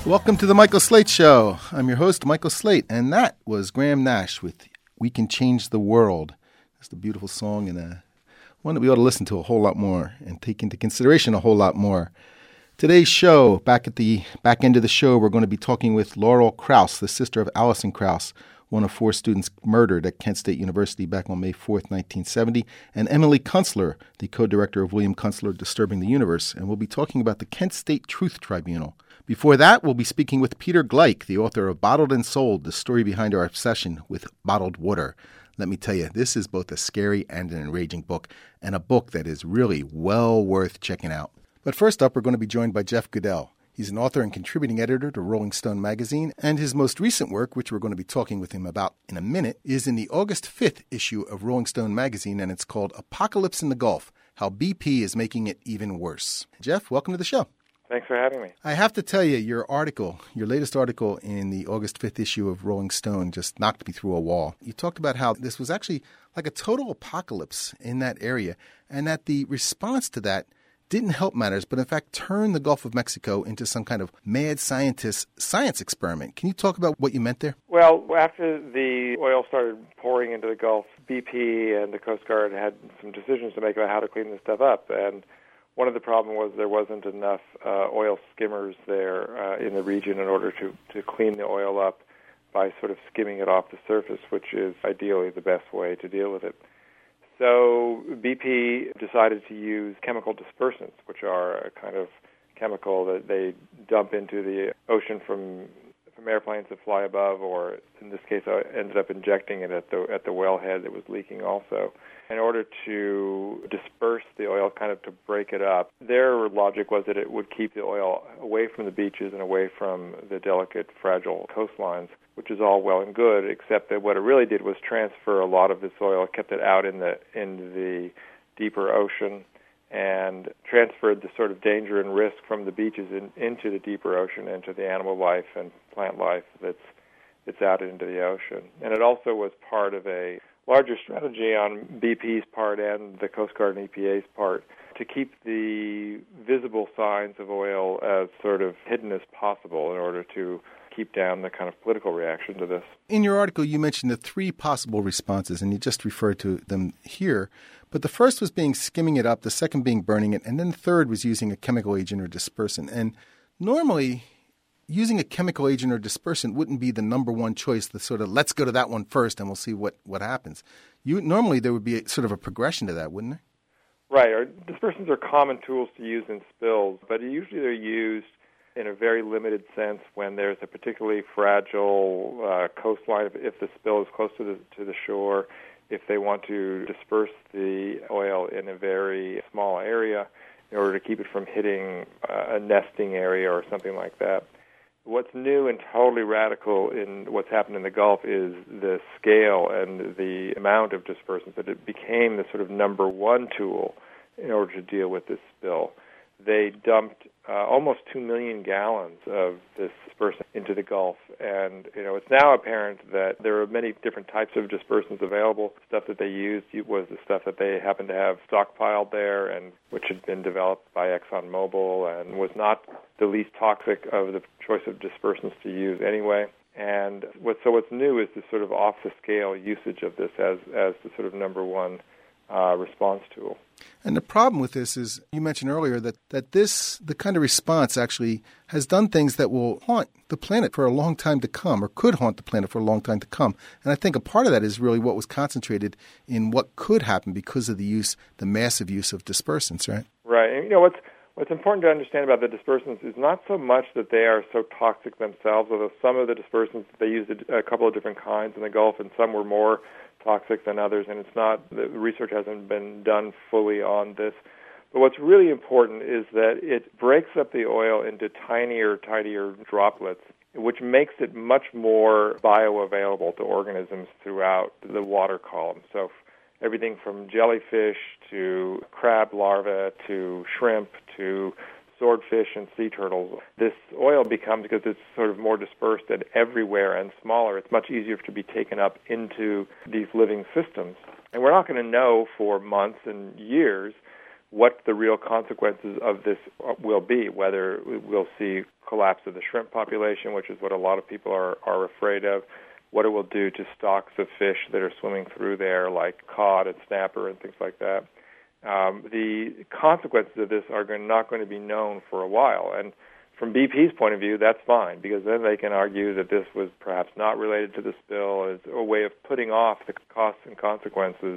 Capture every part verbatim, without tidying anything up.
Welcome to the Michael Slate Show. I'm your host, Michael Slate, and that was Graham Nash with We Can Change the World. That's a beautiful song and a, one that we ought to listen to a whole lot more and take into consideration a whole lot more. Today's show, back at the back end of the show, we're going to be talking with Laurel Krauss, the sister of Allison Krauss, one of four students murdered at Kent State University back on May fourth, nineteen seventy, and Emily Kunstler, the co-director of William Kunstler Disturbing the Universe, and we'll be talking about the Kent State Truth Tribunal. Before that, we'll be speaking with Peter Gleick, the author of Bottled and Sold, the story behind our obsession with bottled water. Let me tell you, this is both a scary and an enraging book, and a book that is really well worth checking out. But first up, we're going to be joined by Jeff Goodell. He's an author and contributing editor to Rolling Stone magazine, and his most recent work, which we're going to be talking with him about in a minute, is in the August fifth issue of Rolling Stone magazine, and it's called Apocalypse in the Gulf, How B P is Making It Even Worse. Jeff, welcome to the show. Thanks for having me. I have to tell you, your article, your latest article in the August fifth issue of Rolling Stone just knocked me through a wall. You talked about how this was actually like a total apocalypse in that area, and that the response to that didn't help matters, but in fact turned the Gulf of Mexico into some kind of mad scientist science experiment. Can you talk about what you meant there? Well, after the oil started pouring into the Gulf, B P and the Coast Guard had some decisions to make about how to clean this stuff up, and one of the problems was there wasn't enough uh, oil skimmers there uh, in the region in order to, to clean the oil up by sort of skimming it off the surface, which is ideally the best way to deal with it. So B P decided to use chemical dispersants, which are a kind of chemical that they dump into the ocean from from airplanes that fly above, or in this case, I ended up injecting it at the at the wellhead that was leaking also, in order to disperse the oil, kind of to break it up. Their logic was that it would keep the oil away from the beaches and away from the delicate, fragile coastlines, which is all well and good, except that what it really did was transfer a lot of this oil, kept it out in the in the deeper ocean, and transferred the sort of danger and risk from the beaches in, into the deeper ocean, into the animal life and plant life that's that's out into the ocean. And it also was part of a larger strategy on B P's part and the Coast Guard and E P A's part to keep the visible signs of oil as sort of hidden as possible in order to keep down the kind of political reaction to this. In your article, you mentioned the three possible responses, and you just referred to them here. But the first was being skimming it up, the second being burning it, and then the third was using a chemical agent or dispersant. And normally, using a chemical agent or dispersant wouldn't be the number one choice, the sort of let's go to that one first and we'll see what, what happens. You Normally, there would be a, sort of a progression to that, wouldn't there? Right. Our dispersants are common tools to use in spills, but usually they're used in a very limited sense when there's a particularly fragile uh, coastline, if, if the spill is close to the, to the shore, if they want to disperse the oil in a very small area in order to keep it from hitting uh, a nesting area or something like that. What's new and totally radical in what's happened in the Gulf is the scale and the amount of dispersants, that it became the sort of number one tool in order to deal with this spill. They dumped uh, almost two million gallons of this dispersant into the Gulf, and you know it's now apparent that there are many different types of dispersants available. Stuff that they used was the stuff that they happened to have stockpiled there, and which had been developed by ExxonMobil and was not the least toxic of the choice of dispersants to use anyway. And what, so what's new is this sort of off-the-scale usage of this as as the sort of number one uh, response tool. And the problem with this is, you mentioned earlier that, that this, the kind of response actually has done things that will haunt the planet for a long time to come, or could haunt the planet for a long time to come. And I think a part of that is really what was concentrated in what could happen because of the use, the massive use of dispersants, right? Right. And, you know, what's What's important to understand about the dispersants is not so much that they are so toxic themselves, although some of the dispersants, they used a, a couple of different kinds in the Gulf, and some were more toxic than others, and it's not, the research hasn't been done fully on this. But what's really important is that it breaks up the oil into tinier, tinier droplets, which makes it much more bioavailable to organisms throughout the water column. So everything from jellyfish to crab larvae to shrimp to swordfish and sea turtles. This oil becomes, because it's sort of more dispersed and everywhere and smaller, it's much easier to be taken up into these living systems. And we're not going to know for months and years what the real consequences of this will be, whether we'll see collapse of the shrimp population, which is what a lot of people are, are afraid of, what it will do to stocks of fish that are swimming through there, like cod and snapper and things like that. Um, the consequences of this are going, not going to be known for a while. And from B P's point of view, that's fine, because then they can argue that this was perhaps not related to the spill as a way of putting off the costs and consequences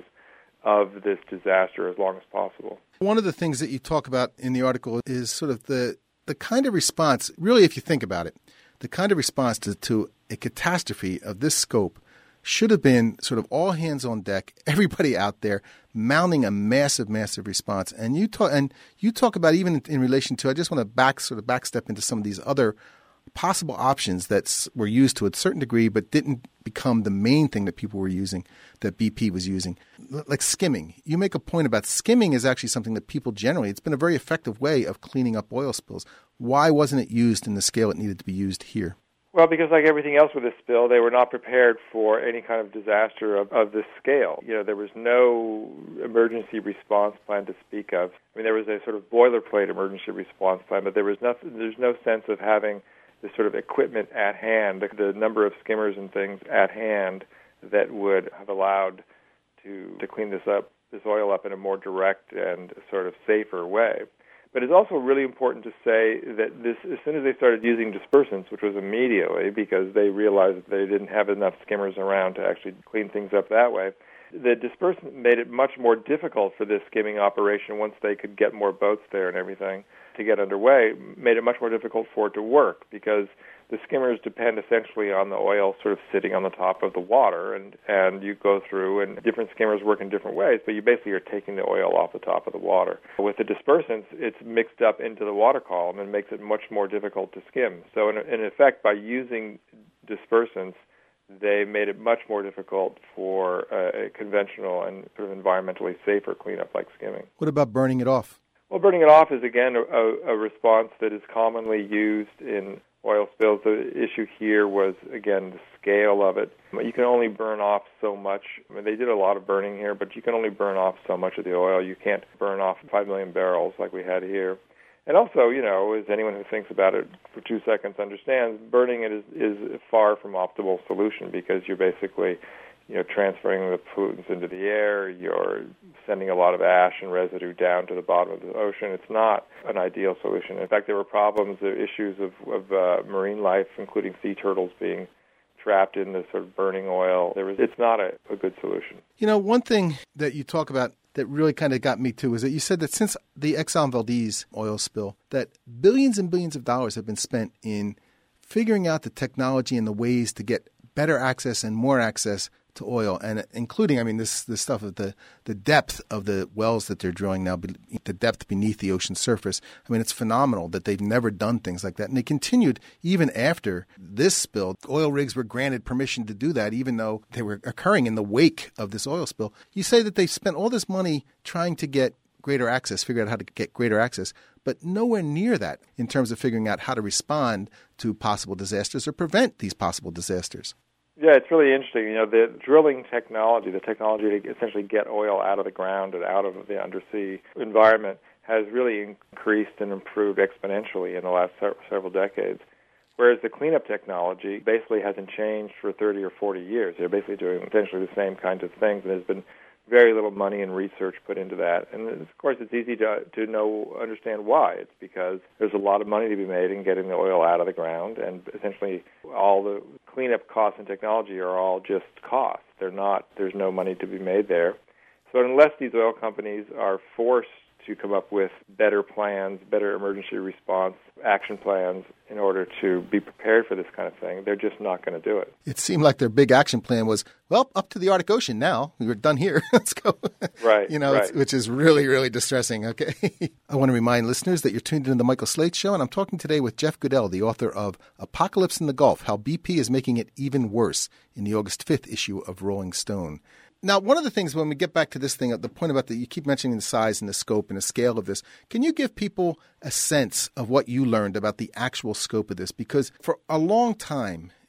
of this disaster as long as possible. One of the things that you talk about in the article is sort of the, the kind of response, really, if you think about it, the kind of response to, to a catastrophe of this scope should have been sort of all hands on deck, everybody out there mounting a massive, massive response. And you talk, and you talk about even in, in relation to, I just want to back sort of backstep into some of these other possible options that were used to a certain degree, but didn't become the main thing that people were using, that B P was using, like skimming. You make a point about skimming is actually something that people generally, it's been a very effective way of cleaning up oil spills. Why wasn't it used in the scale it needed to be used here? Well, because like everything else with this spill, they were not prepared for any kind of disaster of, of this scale. You know, there was no emergency response plan to speak of. I mean, there was a sort of boilerplate emergency response plan, but there was nothing, there's no sense of having this sort of equipment at hand, the, the number of skimmers and things at hand that would have allowed to to clean this up, this oil up in a more direct and sort of safer way. But it's also really important to say that this, as soon as they started using dispersants, which was immediately because they realized that they didn't have enough skimmers around to actually clean things up that way, the dispersant made it much more difficult for this skimming operation once they could get more boats there and everything to get underway, made it much more difficult for it to work because the skimmers depend essentially on the oil sort of sitting on the top of the water, and, and you go through, and different skimmers work in different ways, but you basically are taking the oil off the top of the water. With the dispersants, it's mixed up into the water column and makes it much more difficult to skim. So in, in effect, by using dispersants, they made it much more difficult for a conventional and sort of environmentally safer cleanup like skimming. What about burning it off? Well, burning it off is, again, a, a response that is commonly used in oil spills. The issue here was, again, the scale of it. You can only burn off so much. I mean, they did a lot of burning here, but you can only burn off so much of the oil. You can't burn off five million barrels like we had here. And also, you know, as anyone who thinks about it for two seconds understands, burning it is, is far from optimal solution because you're basically, you know, transferring the pollutants into the air. You're sending a lot of ash and residue down to the bottom of the ocean. It's not an ideal solution. In fact, there were problems, there were issues of, of uh, marine life, including sea turtles being trapped in this sort of burning oil. There was, it's not a, a good solution. You know, one thing that you talk about that really kind of got me too is that you said that since the Exxon Valdez oil spill, that billions and billions of dollars have been spent in figuring out the technology and the ways to get better access and more access to oil, and including, I mean, this this stuff of the, the depth of the wells that they're drilling now, the depth beneath the ocean surface. I mean, it's phenomenal that they've never done things like that. And they continued even after this spill. Oil rigs were granted permission to do that, even though they were occurring in the wake of this oil spill. You say that they spent all this money trying to get greater access, figure out how to get greater access, but nowhere near that in terms of figuring out how to respond to possible disasters or prevent these possible disasters. Yeah, it's really interesting. You know, the drilling technology, the technology to essentially get oil out of the ground and out of the undersea environment has really increased and improved exponentially in the last several decades. Whereas the cleanup technology basically hasn't changed for thirty or forty years. They're basically doing essentially the same kinds of things, and there's been very little money and research put into that. And of course, it's easy to to know, understand why. It's because there's a lot of money to be made in getting the oil out of the ground, and essentially all the cleanup costs and technology are all just costs. They're not, there's no money to be made there. So unless these oil companies are forced to come up with better plans, better emergency response action plans in order to be prepared for this kind of thing, they're just not going to do it. It seemed like their big action plan was, well, up to the Arctic Ocean now. We were done here. Let's go. Right. You know, right. It's, which is really, really distressing. Okay. I want to remind listeners that you're tuned into the Michael Slate Show, and I'm talking today with Jeff Goodell, the author of Apocalypse in the Gulf, How B P is Making It Even Worse, in the August fifth issue of Rolling Stone. Now, one of the things when we get back to this thing, the point about that you keep mentioning the size and the scope and the scale of this, can you give people a sense of what you learned about the actual scope of this? Because for a long time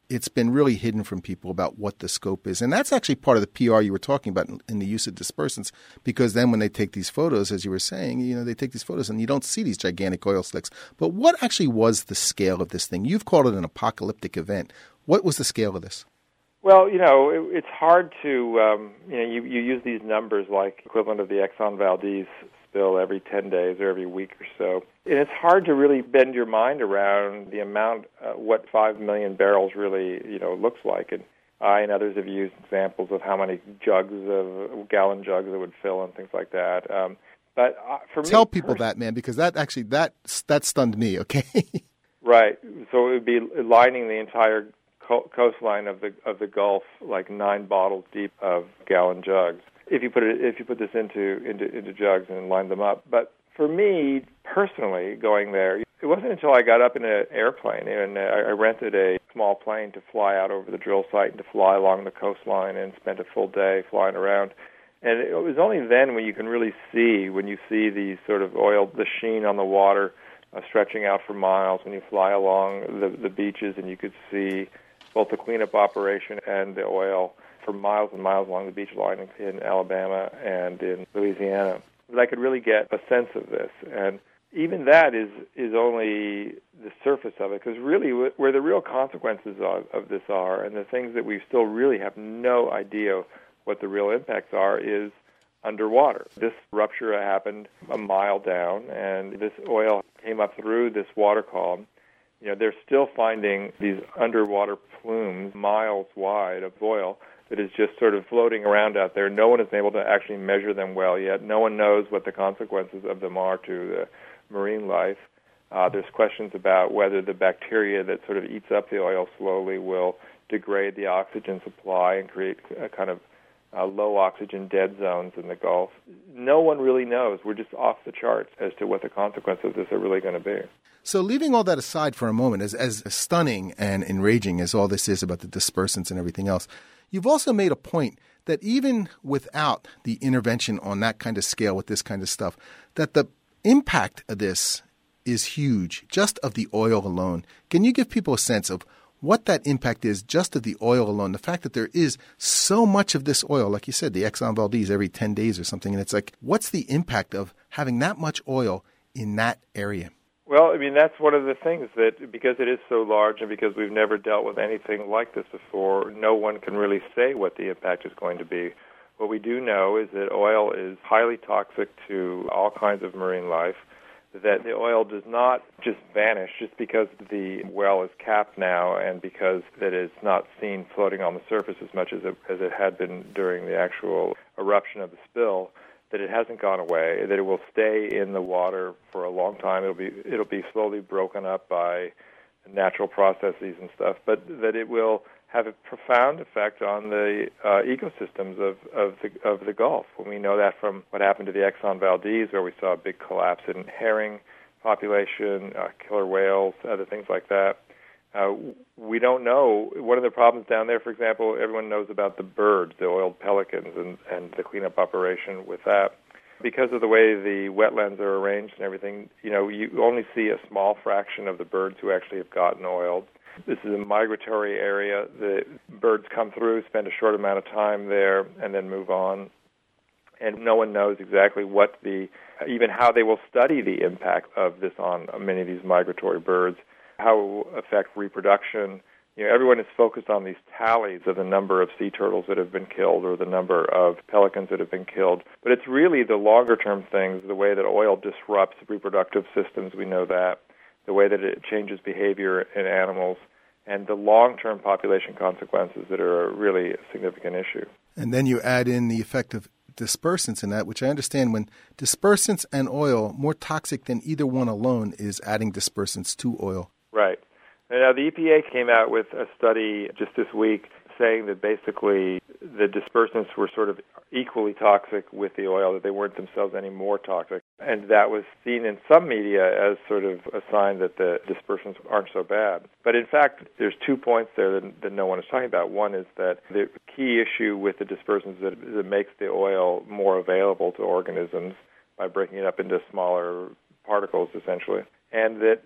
it's been really hidden from people about what the scope is. And that's actually part of the P R you were talking about in, in the use of dispersants, because then when they take these photos, as you were saying, you know, they take these photos and you don't see these gigantic oil slicks. But what actually was the scale of this thing? You've called it an apocalyptic event. What was the scale of this? Well, you know, it, it's hard to, um, you know, you, you use these numbers like equivalent of the Exxon Valdez spill every ten days or every week or so. And it's hard to really bend your mind around the amount, uh, what five million barrels really, you know, looks like. And I and others have used examples of how many jugs of, gallon jugs it would fill and things like that. Um, but uh, for me... Tell people pers- that, man, because that actually, that, that stunned me, okay? Right. So it would be lining the entire co- coastline of the of the Gulf, like nine bottles deep of gallon jugs. If you put it, if you put this into, into into jugs and line them up. But for me personally, going there, it wasn't until I got up in an airplane and I rented a small plane to fly out over the drill site and to fly along the coastline and spent a full day flying around. And it was only then when you can really see, when you see these sort of oil, the sheen on the water uh, stretching out for miles, when you fly along the, the beaches and you could see both the cleanup operation and the oil for miles and miles along the beach line in, in Alabama and in Louisiana, that I could really get a sense of this. And even that is is only the surface of it, because really where the real consequences of, of this are, and the things that we still really have no idea what the real impacts are, is underwater. This rupture happened a mile down, and this oil came up through this water column. You know, they're still finding these underwater plumes miles wide of oil that is just sort of floating around out there. No one has been able to actually measure them well yet. No one knows what the consequences of them are to the marine life. Uh, there's questions about whether the bacteria that sort of eats up the oil slowly will degrade the oxygen supply and create a kind of uh, low oxygen dead zones in the Gulf. No one really knows. We're just off the charts as to what the consequences of this are really going to be. So leaving all that aside for a moment, as, as stunning and enraging as all this is about the dispersants and everything else, you've also made a point that even without the intervention on that kind of scale with this kind of stuff, that the impact of this is huge, just of the oil alone. Can you give people a sense of what that impact is just of the oil alone? The fact that there is so much of this oil, like you said, the Exxon Valdez every ten days or something, and it's like, what's the impact of having that much oil in that area? Well, I mean, that's one of the things that, because it is so large and because we've never dealt with anything like this before, no one can really say what the impact is going to be. What we do know is that oil is highly toxic to all kinds of marine life, that the oil does not just vanish just because the well is capped now and because that it's not seen floating on the surface as much as it, as it had been during the actual eruption of the spill, that it hasn't gone away, that it will stay in the water for a long time. It'll be it'll be slowly broken up by natural processes and stuff, but that it will have a profound effect on the uh, ecosystems of, of the of the Gulf. And we know that from what happened to the Exxon Valdez, where we saw a big collapse in herring population, uh, killer whales, other things like that. Uh, we don't know. One of the problems down there, for example, everyone knows about the birds, the oiled pelicans, and, and the cleanup operation with that. Because of the way the wetlands are arranged and everything, you know, you only see a small fraction of the birds who actually have gotten oiled. This is a migratory area. The birds come through, spend a short amount of time there, and then move on. And no one knows exactly what the, even how they will study the impact of this on many of these migratory birds, how it will affect reproduction. You know, everyone is focused on these tallies of the number of sea turtles that have been killed or the number of pelicans that have been killed. But it's really the longer-term things, the way that oil disrupts reproductive systems, we know that, the way that it changes behavior in animals, and the long-term population consequences that are really a significant issue. And then you add in the effect of dispersants in that, which I understand when dispersants and oil, more toxic than either one alone is adding dispersants to oil. Right. Now, the E P A came out with a study just this week saying that basically the dispersants were sort of equally toxic with the oil, that they weren't themselves any more toxic. And that was seen in some media as sort of a sign that the dispersants aren't so bad. But in fact, there's two points there that, that no one is talking about. One is that the key issue with the dispersants is that it makes the oil more available to organisms by breaking it up into smaller particles, essentially. And that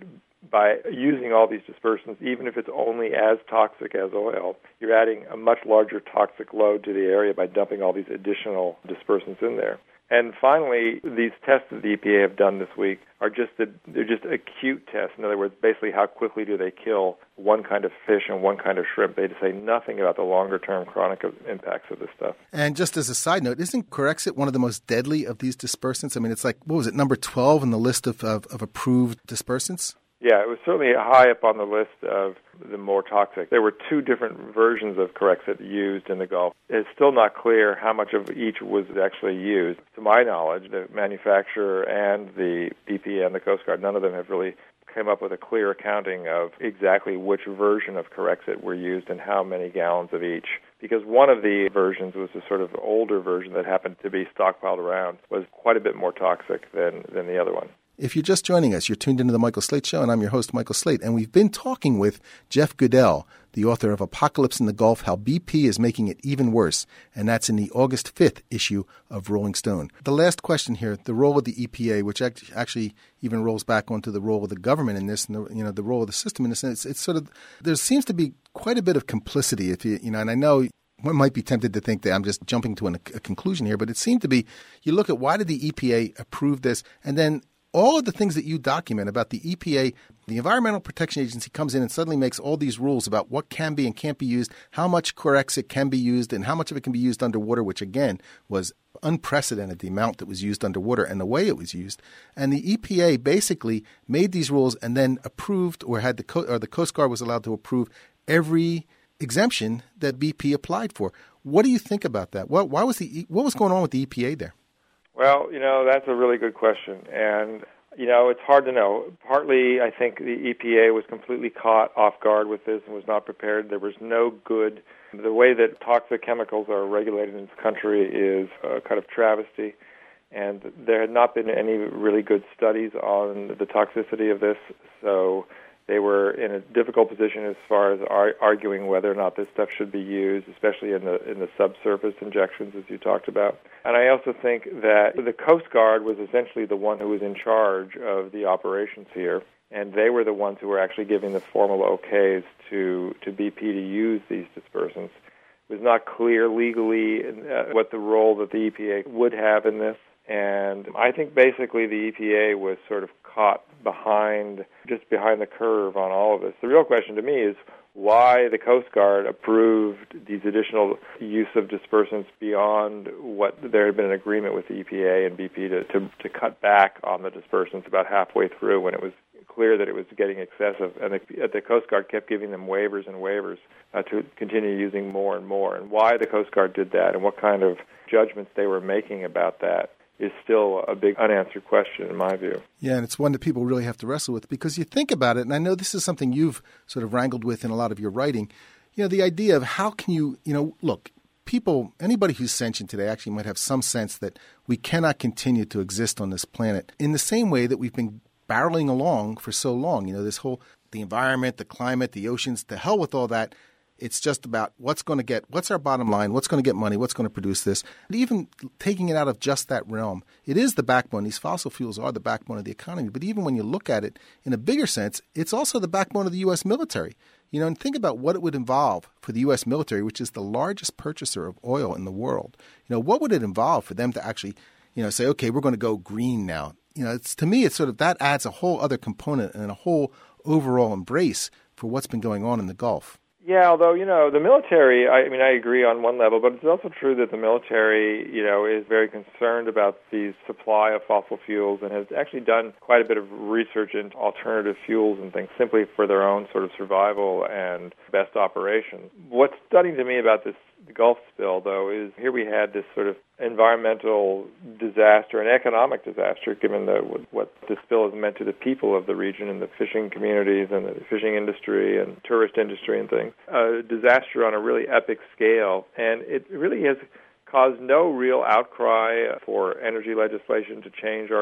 by using all these dispersants, even if it's only as toxic as oil, you're adding a much larger toxic load to the area by dumping all these additional dispersants in there. And finally, these tests that the E P A have done this week are just the, they're just acute tests. In other words, basically how quickly do they kill one kind of fish and one kind of shrimp. They say nothing about the longer-term chronic impacts of this stuff. And just as a side note, isn't Corexit one of the most deadly of these dispersants? I mean, it's like, what was it, number twelve in the list of, of, of approved dispersants? Yeah, it was certainly high up on the list of the more toxic. There were two different versions of Corexit used in the Gulf. It's still not clear how much of each was actually used. To my knowledge, the manufacturer and the B P and the Coast Guard, none of them have really came up with a clear accounting of exactly which version of Corexit were used and how many gallons of each. Because one of the versions was a sort of older version that happened to be stockpiled around, was quite a bit more toxic than, than the other one. If you're just joining us, you're tuned into The Michael Slate Show, and I'm your host, Michael Slate. And we've been talking with Jeff Goodell, the author of Apocalypse in the Gulf, How B P is Making It Even Worse. And that's in the August fifth issue of Rolling Stone. The last question here, the role of the E P A, which actually even rolls back onto the role of the government in this, and the, you know, the role of the system in this. It's, it's sort of, there seems to be quite a bit of complicity, if you, you know, and I know one might be tempted to think that I'm just jumping to an, a conclusion here, but it seemed to be, you look at why did the E P A approve this, and then all of the things that you document about the E P A, the Environmental Protection Agency comes in and suddenly makes all these rules about what can be and can't be used, how much Corexit can be used, and how much of it can be used underwater, which again was unprecedented, the amount that was used underwater and the way it was used. And the E P A basically made these rules and then approved, or had the Co- or the Coast Guard was allowed to approve every exemption that B P applied for. What do you think about that? What, why was the what was going on with the E P A there? Well, you know, that's a really good question. And, you know, it's hard to know. Partly, I think the E P A was completely caught off guard with this and was not prepared. There was no good. The way that toxic chemicals are regulated in this country is a kind of travesty. And there had not been any really good studies on the toxicity of this. So they were in a difficult position as far as ar- arguing whether or not this stuff should be used, especially in the in the subsurface injections, as you talked about. And I also think that the Coast Guard was essentially the one who was in charge of the operations here, and they were the ones who were actually giving the formal okays to, to B P to use these dispersants. It was not clear legally uh, what the role that the E P A would have in this. And I think basically the E P A was sort of caught behind, just behind the curve on all of this. The real question to me is why the Coast Guard approved these additional use of dispersants beyond what there had been an agreement with the E P A and B P to, to, to cut back on the dispersants about halfway through when it was clear that it was getting excessive. And the, the Coast Guard kept giving them waivers and waivers uh, to continue using more and more. And why the Coast Guard did that and what kind of judgments they were making about that is still a big unanswered question in my view. Yeah, and it's one that people really have to wrestle with because you think about it, and I know this is something you've sort of wrangled with in a lot of your writing, you know, the idea of how can you, you know, look, people, anybody who's sentient today actually might have some sense that we cannot continue to exist on this planet in the same way that we've been barreling along for so long. You know, this whole, the environment, the climate, the oceans, to hell with all that. It's just about what's going to get, what's our bottom line, what's going to get money, what's going to produce this. And even taking it out of just that realm, it is the backbone. These fossil fuels are the backbone of the economy. But even when you look at it in a bigger sense, it's also the backbone of the U S military. You know, and think about what it would involve for the U S military, which is the largest purchaser of oil in the world. You know, what would it involve for them to actually, you know, say, okay, we're going to go green now. You know, it's, to me, it's sort of that adds a whole other component and a whole overall embrace for what's been going on in the Gulf. Yeah, although, you know, the military, I mean, I agree on one level, but it's also true that the military, you know, is very concerned about the supply of fossil fuels and has actually done quite a bit of research into alternative fuels and things simply for their own sort of survival and best operation. What's stunning to me about this Gulf spill, though, is here we had this sort of environmental disaster and economic disaster, given the, what the spill has meant to the people of the region and the fishing communities and the fishing industry and tourist industry and things. A disaster on a really epic scale, and it really has caused no real outcry for energy legislation to change our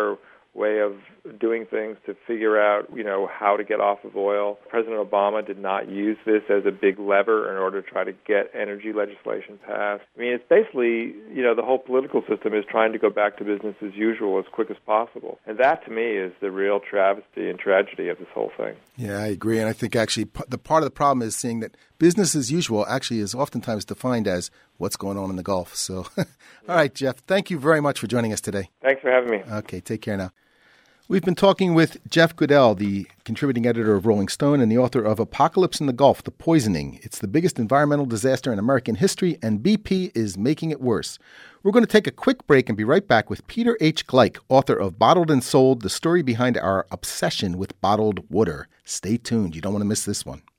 way of doing things to figure out, you know, how to get off of oil. President Obama did not use this as a big lever in order to try to get energy legislation passed. I mean, it's basically, you know, the whole political system is trying to go back to business as usual as quick as possible. And that, to me, is the real travesty and tragedy of this whole thing. Yeah, I agree. And I think actually p- the part of the problem is seeing that business as usual actually is oftentimes defined as what's going on in the Gulf. So, all right, Jeff, thank you very much for joining us today. Thanks for having me. Okay, take care now. We've been talking with Jeff Goodell, the contributing editor of Rolling Stone and the author of Apocalypse in the Gulf, The Poisoning. It's the biggest environmental disaster in American history, and B P is making it worse. We're going to take a quick break and be right back with Peter H. Gleick, author of Bottled and Sold, the story behind our obsession with bottled water. Stay tuned. You don't want to miss this one.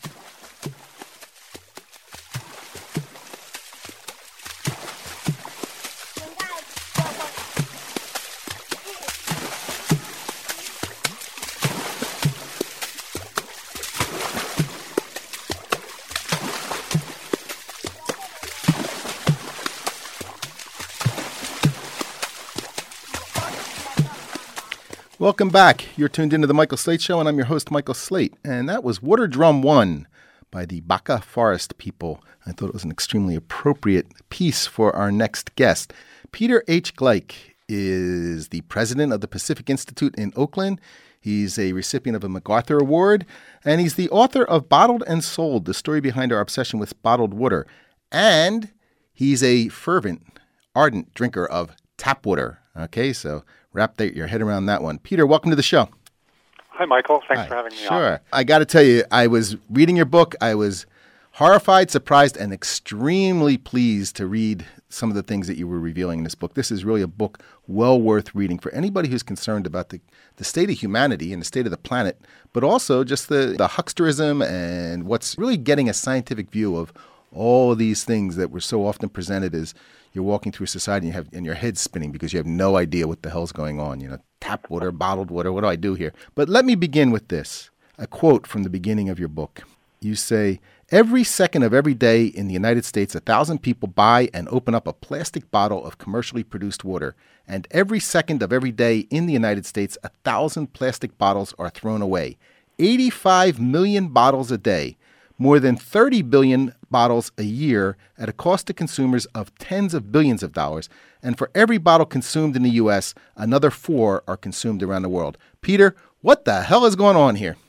Welcome back. You're tuned into The Michael Slate Show, and I'm your host, Michael Slate. And that was Water Drum One by the Baca Forest people. I thought it was an extremely appropriate piece for our next guest. Peter H. Gleick is the president of the Pacific Institute in Oakland. He's a recipient of a MacArthur Award, and he's the author of Bottled and Sold, the story behind our obsession with bottled water. And he's a fervent, ardent drinker of tap water. Okay, so wrap the, your head around that one. Peter, welcome to the show. Hi, Michael. Thanks Hi. for having me sure. on. Sure. I got to tell you, I was reading your book. I was horrified, surprised, and extremely pleased to read some of the things that you were revealing in this book. This is really a book well worth reading for anybody who's concerned about the, the state of humanity and the state of the planet, but also just the, the hucksterism and what's really getting a scientific view of all of these things that were so often presented as you're walking through society and, you have, and your head's spinning because you have no idea what the hell's going on. You know, tap water, bottled water, what do I do here? But let me begin with this, a quote from the beginning of your book. You say, every second of every day in the United States, a thousand people buy and open up a plastic bottle of commercially produced water. And every second of every day in the United States, a thousand plastic bottles are thrown away. eighty-five million bottles a day. More than thirty billion bottles a year at a cost to consumers of tens of billions of dollars. And for every bottle consumed in the U S, another four are consumed around the world. Peter, what the hell is going on here?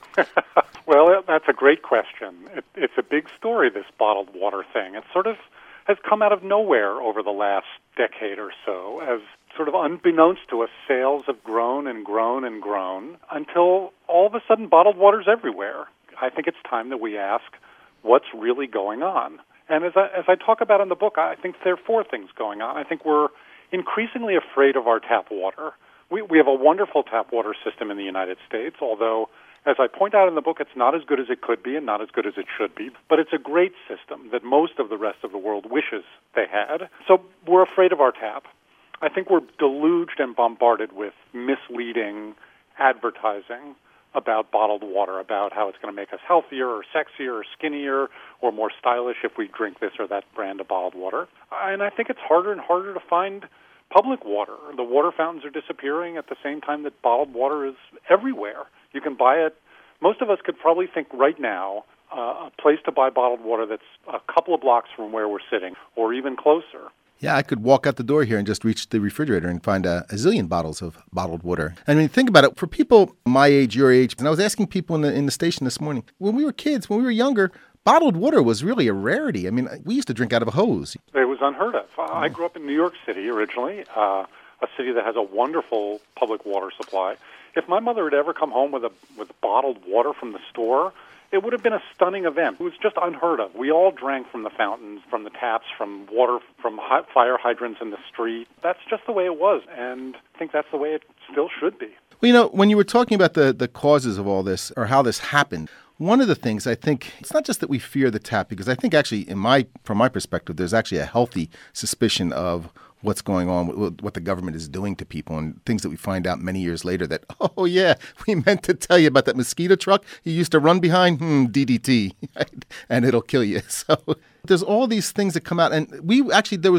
Well, that's a great question. It, it's a big story, this bottled water thing. It sort of has come out of nowhere over the last decade or so, as sort of unbeknownst to us, sales have grown and grown and grown until all of a sudden bottled water's everywhere. I think it's time that we ask what's really going on. And as I, as I talk about in the book, I think there are four things going on. I think we're increasingly afraid of our tap water. We, we have a wonderful tap water system in the United States, although, as I point out in the book, it's not as good as it could be and not as good as it should be. But it's a great system that most of the rest of the world wishes they had. So we're afraid of our tap. I think we're deluged and bombarded with misleading advertising about bottled water, about how it's going to make us healthier or sexier or skinnier or more stylish if we drink this or that brand of bottled water. And I think it's harder and harder to find public water. The water fountains are disappearing at the same time that bottled water is everywhere. You can buy it. Most of us could probably think right now uh, a place to buy bottled water that's a couple of blocks from where we're sitting or even closer. Yeah, I could walk out the door here and just reach the refrigerator and find a, a zillion bottles of bottled water. I mean, think about it. For people my age, your age, and I was asking people in the in the station this morning, when we were kids, when we were younger, bottled water was really a rarity. I mean, we used to drink out of a hose. It was unheard of. Oh. I grew up in New York City originally, uh, a city that has a wonderful public water supply. If my mother had ever come home with a with bottled water from the store, it would have been a stunning event. It was just unheard of. We all drank from the fountains, from the taps, from water, from hi- fire hydrants in the street. That's just the way it was, and I think that's the way it still should be. Well, you know, when you were talking about the, the causes of all this or how this happened, one of the things I think, it's not just that we fear the tap, because I think actually, in my from my perspective, there's actually a healthy suspicion of what's going on, what the government is doing to people, and things that we find out many years later that, oh, yeah, we meant to tell you about that mosquito truck you used to run behind, hmm, D D T, right? And it'll kill you. So there's all these things that come out. And we actually, there was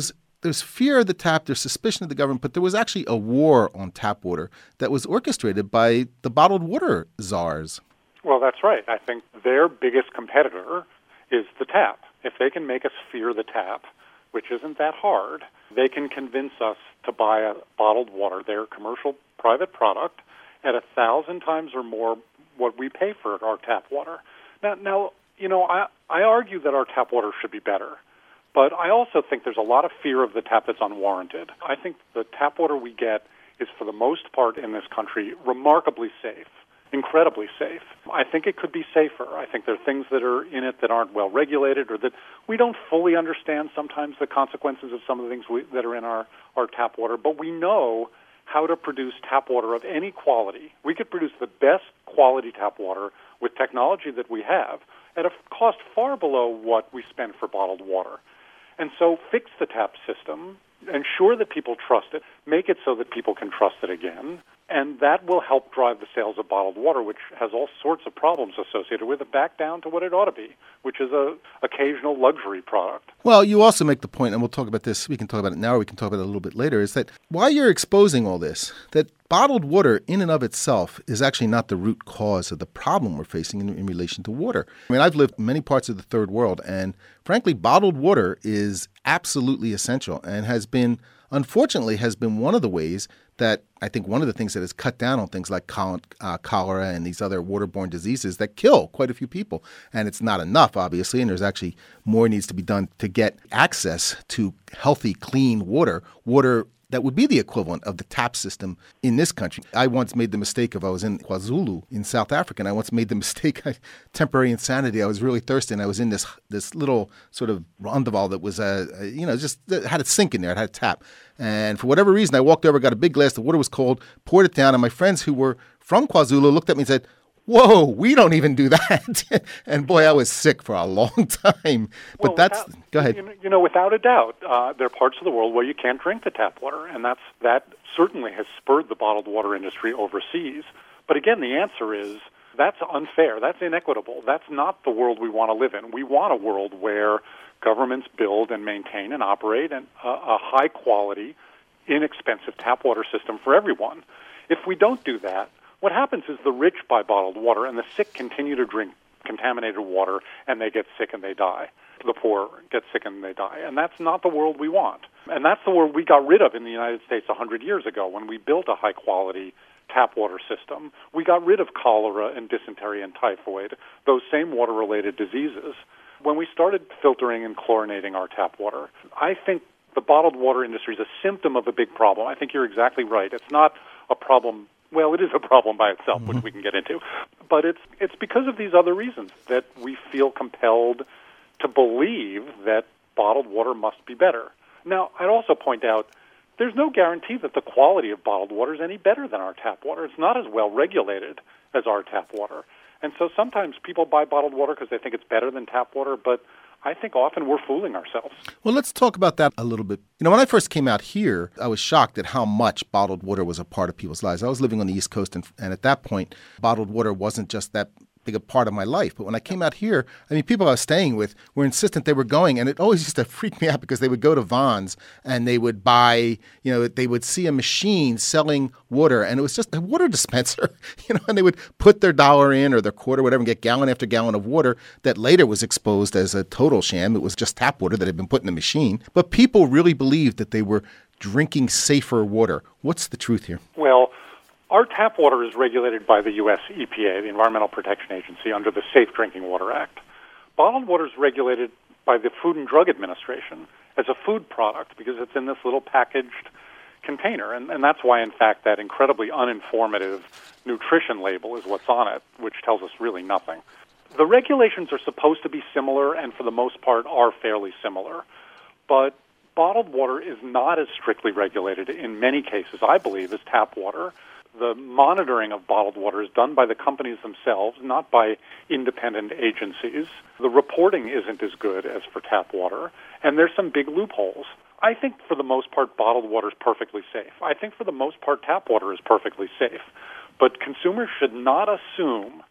there's fear of the tap, there's suspicion of the government, but there was actually a war on tap water that was orchestrated by the bottled water czars. Well, that's right. I think their biggest competitor is the tap. If they can make us fear the tap, which isn't that hard, they can convince us to buy a bottled water, their commercial private product, at a thousand times or more what we pay for our tap water. Now, now you know, I, I argue that our tap water should be better, but I also think there's a lot of fear of the tap that's unwarranted. I think the tap water we get is, for the most part in this country, remarkably safe. Incredibly safe. I think it could be safer. I think there are things that are in it that aren't well regulated, or that we don't fully understand sometimes the consequences of some of the things we, that are in our, our tap water. But we know how to produce tap water of any quality. We could produce the best quality tap water with technology that we have at a cost far below what we spend for bottled water. And so fix the tap system, ensure that people trust it, make it so that people can trust it again, and that will help drive the sales of bottled water, which has all sorts of problems associated with it, back down to what it ought to be, which is a occasional luxury product. Well, you also make the point, and we'll talk about this, we can talk about it now or we can talk about it a little bit later, is that while you're exposing all this, that bottled water in and of itself is actually not the root cause of the problem we're facing in, in relation to water. I mean, I've lived in many parts of the third world, and frankly, bottled water is absolutely essential and has been, unfortunately, has been one of the ways that I think one of the things that has cut down on things like chol- uh, cholera and these other waterborne diseases that kill quite a few people. And it's not enough, obviously, and there's actually more needs to be done to get access to healthy, clean water, water that would be the equivalent of the tap system in this country. I once made the mistake of, I was in KwaZulu in South Africa, and I once made the mistake, temporary insanity. I was really thirsty, and I was in this this little sort of rondavel that was, uh, you know, just had a sink in there. It had a tap. And for whatever reason, I walked over, got a big glass. The water was cold, poured it down, and my friends who were from KwaZulu looked at me and said, "Whoa, we don't even do that." And boy, I was sick for a long time. But well, that's, without, go ahead. You know, you know, without a doubt, uh, there are parts of the world where you can't drink the tap water, and that's that certainly has spurred the bottled water industry overseas. But again, the answer is that's unfair. That's inequitable. That's not the world we want to live in. We want a world where governments build and maintain and operate an, a, a high-quality, inexpensive tap water system for everyone. If we don't do that, what happens is the rich buy bottled water and the sick continue to drink contaminated water, and they get sick and they die. The poor get sick and they die. And that's not the world we want. And that's the world we got rid of in the United States one hundred years ago when we built a high-quality tap water system. We got rid of cholera and dysentery and typhoid, those same water-related diseases, when we started filtering and chlorinating our tap water. I think the bottled water industry is a symptom of a big problem. I think you're exactly right. It's not a problem. Well, it is a problem by itself, mm-hmm. which we can get into. But it's it's because of these other reasons that we feel compelled to believe that bottled water must be better. Now, I'd also point out there's no guarantee that the quality of bottled water is any better than our tap water. It's not as well regulated as our tap water. And so sometimes people buy bottled water because they think it's better than tap water, but I think often we're fooling ourselves. Well, let's talk about that a little bit. You know, when I first came out here, I was shocked at how much bottled water was a part of people's lives. I was living on the East Coast, and, and at that point, bottled water wasn't just that big a part of my life. But when I came out here, I mean, people I was staying with were insistent they were going, and it always used to freak me out because they would go to Vons and they would buy, you know, they would see a machine selling water, and it was just a water dispenser, you know, and they would put their dollar in or their quarter, whatever, and get gallon after gallon of water that later was exposed as a total sham. It was just tap water that had been put in the machine. But people really believed that they were drinking safer water. What's the truth here? Well, our tap water is regulated by the U S E P A, the Environmental Protection Agency, under the Safe Drinking Water Act. Bottled water is regulated by the Food and Drug Administration as a food product because it's in this little packaged container. And, and that's why, in fact, that incredibly uninformative nutrition label is what's on it, which tells us really nothing. The regulations are supposed to be similar and, for the most part, are fairly similar. But bottled water is not as strictly regulated in many cases, I believe, as tap water. The monitoring of bottled water is done by the companies themselves, not by independent agencies. The reporting isn't as good as for tap water, and there's some big loopholes. I think for the most part, bottled water is perfectly safe. I think for the most part, tap water is perfectly safe. But consumers should not assume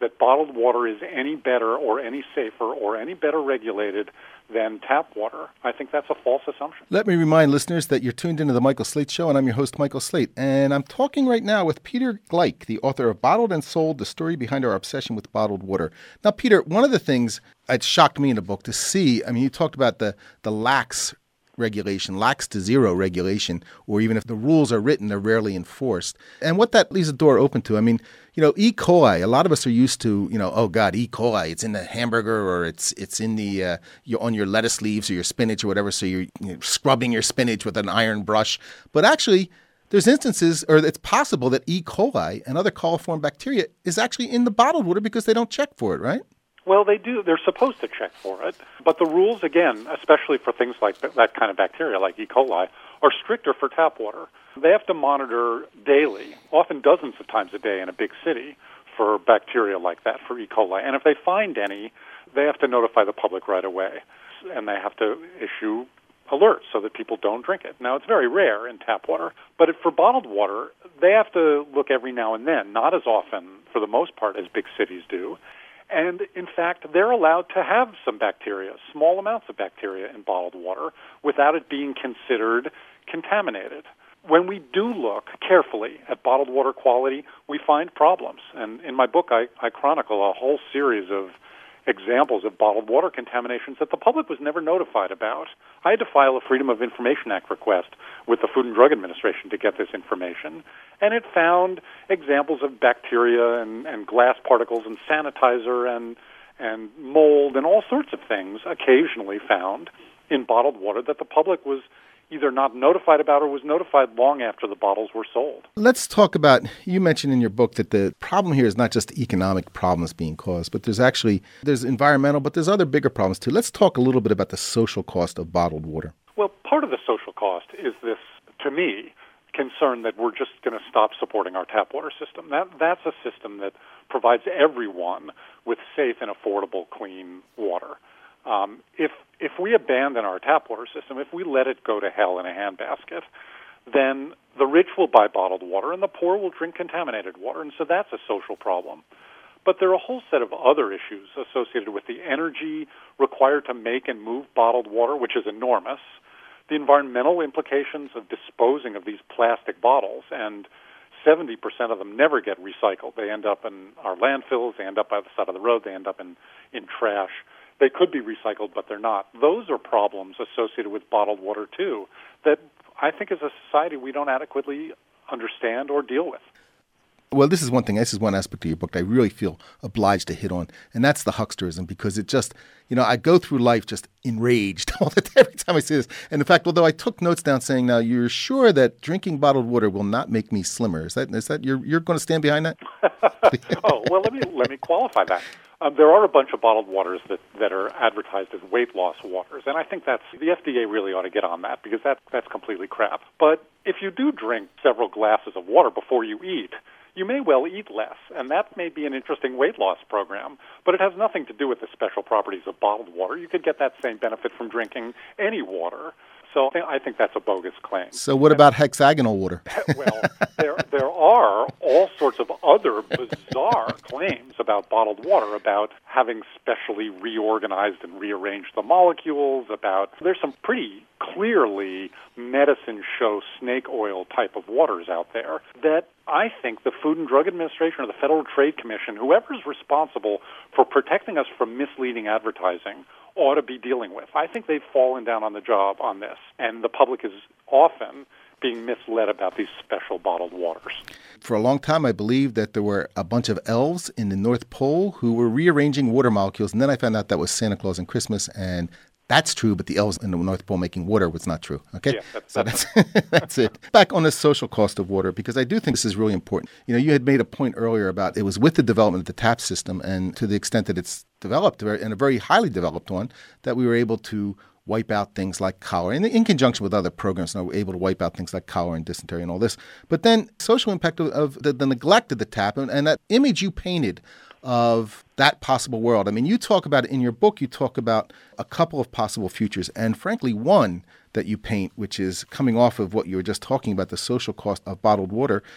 that bottled water is any better or any safer or any better regulated than tap water. I think that's a false assumption. Let me remind listeners that you're tuned into the Michael Slate Show, and I'm your host, Michael Slate. And I'm talking right now with Peter Gleick, the author of Bottled and Sold, The Story Behind Our Obsession with Bottled Water. Now, Peter, one of the things that shocked me in the book to see, I mean, you talked about the, the lax regulation, lax to zero regulation, or even if the rules are written, they're rarely enforced. And what that leaves the door open to, I mean, you know, E. coli, a lot of us are used to, you know, oh God, E. coli, it's in the hamburger or it's it's in the, uh, you're on your lettuce leaves or your spinach or whatever, so you're, you know, scrubbing your spinach with an iron brush. But actually, there's instances, or it's possible that E. coli and other coliform bacteria is actually in the bottled water because they don't check for it, right? Well, they do. They're supposed to check for it. But the rules, again, especially for things like that kind of bacteria, like E. coli, are stricter for tap water. They have to monitor daily, often dozens of times a day in a big city, for bacteria like that, for E. coli. And if they find any, they have to notify the public right away. And they have to issue alerts so that people don't drink it. Now, it's very rare in tap water, but for bottled water, they have to look every now and then, not as often, for the most part, as big cities do. And, in fact, they're allowed to have some bacteria, small amounts of bacteria in bottled water, without it being considered contaminated. When we do look carefully at bottled water quality, we find problems. And in my book, I, I chronicle a whole series of examples of bottled water contaminations that the public was never notified about. I had to file a Freedom of Information Act request with the Food and Drug Administration to get this information, and it found examples of bacteria and, and glass particles and sanitizer and and mold and all sorts of things occasionally found in bottled water that the public was either not notified about or was notified long after the bottles were sold. Let's talk about, you mentioned in your book that the problem here is not just economic problems being caused, but there's actually, there's environmental, but there's other bigger problems too. Let's talk a little bit about the social cost of bottled water. Well, part of the social cost is this, to me, concern that we're just going to stop supporting our tap water system. That That's a system that provides everyone with safe and affordable clean water. Um, if if we abandon our tap water system, if we let it go to hell in a handbasket, then the rich will buy bottled water and the poor will drink contaminated water, and so that's a social problem. But there are a whole set of other issues associated with the energy required to make and move bottled water, which is enormous, the environmental implications of disposing of these plastic bottles, and seventy percent of them never get recycled. They end up in our landfills, they end up by the side of the road, they end up in, in trash. They could be recycled, but they're not. Those are problems associated with bottled water, too, that I think as a society we don't adequately understand or deal with. Well, this is one thing, this is one aspect of your book that I really feel obliged to hit on, and that's the hucksterism, because it just, you know, I go through life just enraged all the time, every time I see this. And in fact, although I took notes down saying, now, you're sure that drinking bottled water will not make me slimmer. Is that, is that you're, you're going to stand behind that? oh, well, let me let me qualify that. Um, there are a bunch of bottled waters that, that are advertised as weight loss waters, and I think that's the F D A really ought to get on that because that that's completely crap. But if you do drink several glasses of water before you eat, you may well eat less, and that may be an interesting weight loss program, but it has nothing to do with the special properties of bottled water. You could get that same benefit from drinking any water. So I think that's a bogus claim. So what about hexagonal water? Well, there there are all sorts of other bizarre claims about bottled water, about having specially reorganized and rearranged the molecules, about there's some pretty clearly medicine show snake oil type of waters out there that I think the Food and Drug Administration or the Federal Trade Commission, whoever's responsible for protecting us from misleading advertising, ought to be dealing with. I think they've fallen down on the job on this, and the public is often being misled about these special bottled waters. For a long time, I believed that there were a bunch of elves in the North Pole who were rearranging water molecules, and then I found out that was Santa Claus and Christmas, and that's true, but the elves in the North Pole making water was not true. Okay, yeah, that's, so that's that's it. Back on the social cost of water, because I do think this is really important. You know, you had made a point earlier about it was with the development of the tap system, and to the extent that it's developed, and a very highly developed one, that we were able to wipe out things like cholera, and in conjunction with other programs, and we're able to wipe out things like cholera and dysentery and all this. But then social impact of, of the, the neglect of the tap, and, and that image you painted of that possible world. I mean, you talk about it in your book, you talk about a couple of possible futures, and frankly, one that you paint, which is coming off of what you were just talking about, the social cost of bottled water.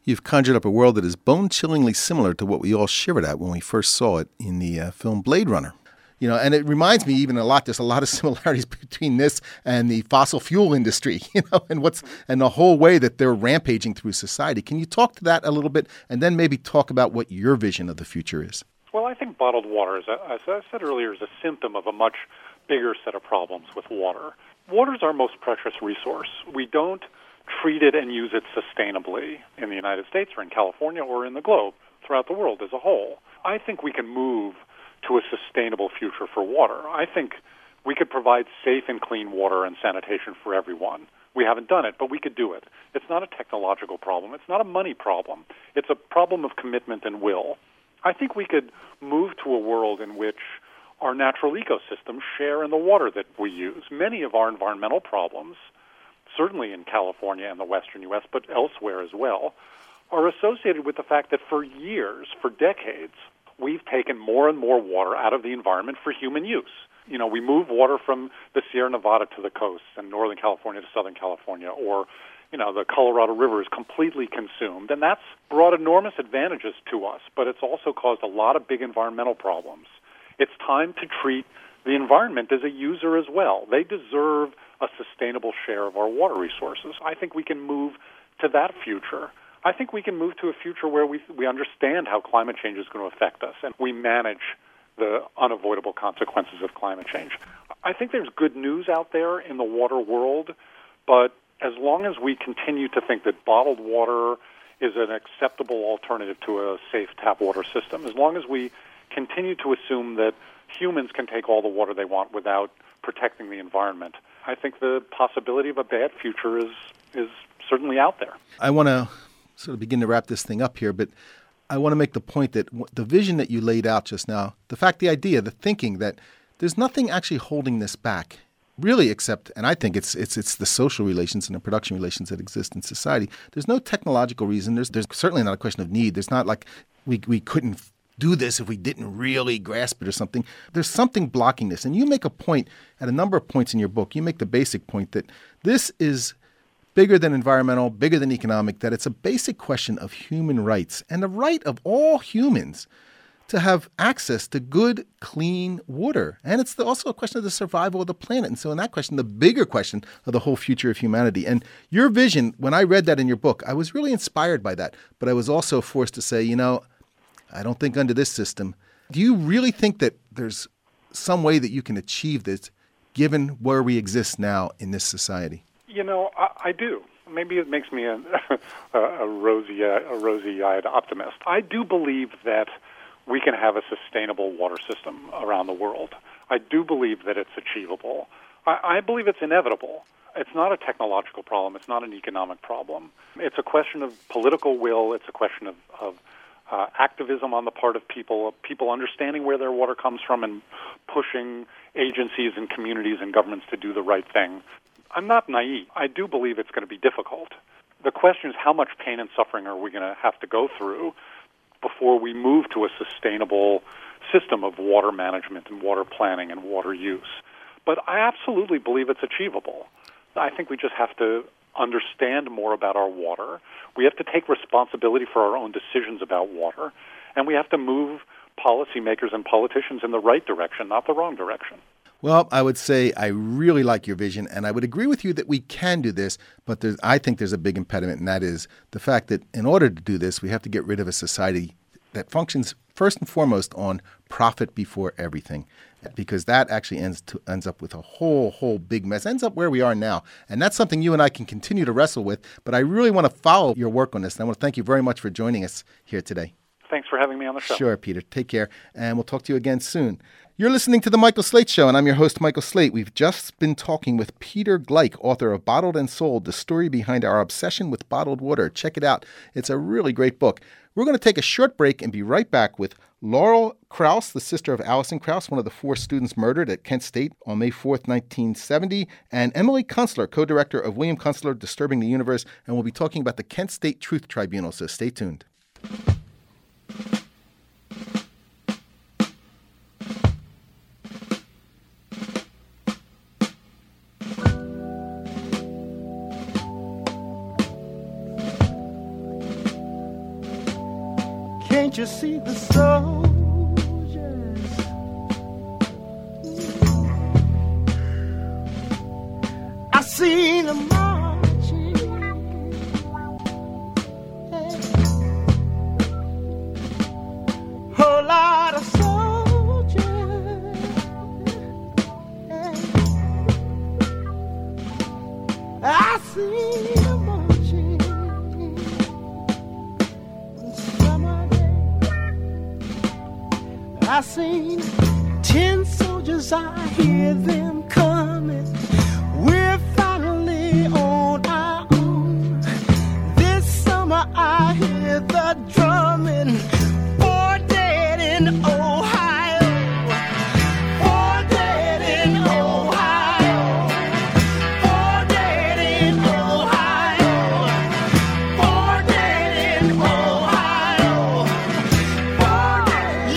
You've conjured up a world that is bone-chillingly similar to what we all shivered at when we first saw it in the uh, film Blade Runner. You know, and it reminds me even a lot, there's a lot of similarities between this and the fossil fuel industry, you know, and what's and the whole way that they're rampaging through society. Can you talk to that a little bit and then maybe talk about what your vision of the future is? Well, I think bottled water, as I, as I said earlier, is a symptom of a much bigger set of problems with water. Water is our most precious resource. We don't treat it and use it sustainably in the United States or in California or in the globe, throughout the world as a whole. I think we can move to a sustainable future for water. I think we could provide safe and clean water and sanitation for everyone. We haven't done it, but we could do it. It's not a technological problem. It's not a money problem. It's a problem of commitment and will. I think we could move to a world in which our natural ecosystems share in the water that we use. Many of our environmental problems, certainly in California and the western U S, but elsewhere as well, are associated with the fact that for years, for decades, we've taken more and more water out of the environment for human use. You know, we move water from the Sierra Nevada to the coast and Northern California to Southern California, or, you know, the Colorado River is completely consumed, and that's brought enormous advantages to us, but it's also caused a lot of big environmental problems. It's time to treat the environment as a user as well. They deserve a sustainable share of our water resources. I think we can move to that future. I think we can move to a future where we we understand how climate change is going to affect us, and we manage the unavoidable consequences of climate change. I think there's good news out there in the water world, but as long as we continue to think that bottled water is an acceptable alternative to a safe tap water system, as long as we continue to assume that humans can take all the water they want without protecting the environment, I think the possibility of a bad future is is certainly out there. I want to sort of begin to wrap this thing up here, but I want to make the point that the vision that you laid out just now, the fact, the idea, the thinking that there's nothing actually holding this back, really, except, and I think it's it's it's the social relations and the production relations that exist in society. There's no technological reason. There's there's certainly not a question of need. There's not like we we couldn't do this if we didn't really grasp it or something. There's something blocking this. And you make a point at a number of points in your book. You make the basic point that this is bigger than environmental, bigger than economic, that it's a basic question of human rights and the right of all humans to have access to good, clean water. And it's the, also a question of the survival of the planet. And so in that question, the bigger question of the whole future of humanity. And your vision, when I read that in your book, I was really inspired by that. But I was also forced to say, you know, I don't think under this system. Do you really think that there's some way that you can achieve this given where we exist now in this society? You know, I, I do. Maybe it makes me a, a, a rosy, a rosy-eyed optimist. I do believe that we can have a sustainable water system around the world. I do believe that it's achievable. I, I believe it's inevitable. It's not a technological problem. It's not an economic problem. It's a question of political will. It's a question of, of uh, activism on the part of people, of people understanding where their water comes from and pushing agencies and communities and governments to do the right thing. I'm not naive. I do believe it's going to be difficult. The question is, how much pain and suffering are we going to have to go through before we move to a sustainable system of water management and water planning and water use? But I absolutely believe it's achievable. I think we just have to understand more about our water. We have to take responsibility for our own decisions about water, and we have to move policymakers and politicians in the right direction, not the wrong direction. Well, I would say I really like your vision, and I would agree with you that we can do this, but there's, I think there's a big impediment, and that is the fact that in order to do this, we have to get rid of a society that functions first and foremost on profit before everything, because that actually ends to, ends up with a whole, whole big mess, ends up where we are now. And that's something you and I can continue to wrestle with, but I really want to follow your work on this, and I want to thank you very much for joining us here today. Thanks for having me on the show. Sure, Peter. Take care, and we'll talk to you again soon. You're listening to The Michael Slate Show, and I'm your host, Michael Slate. We've just been talking with Peter Gleick, author of Bottled and Sold, the story behind our obsession with bottled water. Check it out. It's a really great book. We're going to take a short break and be right back with Laurel Krauss, the sister of Allison Krauss, one of the four students murdered at Kent State on May fourth, nineteen seventy, and Emily Kunstler, co-director of William Kunstler, Disturbing the Universe, and we'll be talking about the Kent State Truth Tribunal, so stay tuned. Can't you see the soldiers? I seen them marching, whole lot of soldiers. I seen them marching on summer day. I seen ten soldiers, I hear them coming. We're finally on our own. This summer I hear the drumming. Four dead in Ohio. Four dead in Ohio. Four dead in Ohio. Four dead in Ohio. Four dead,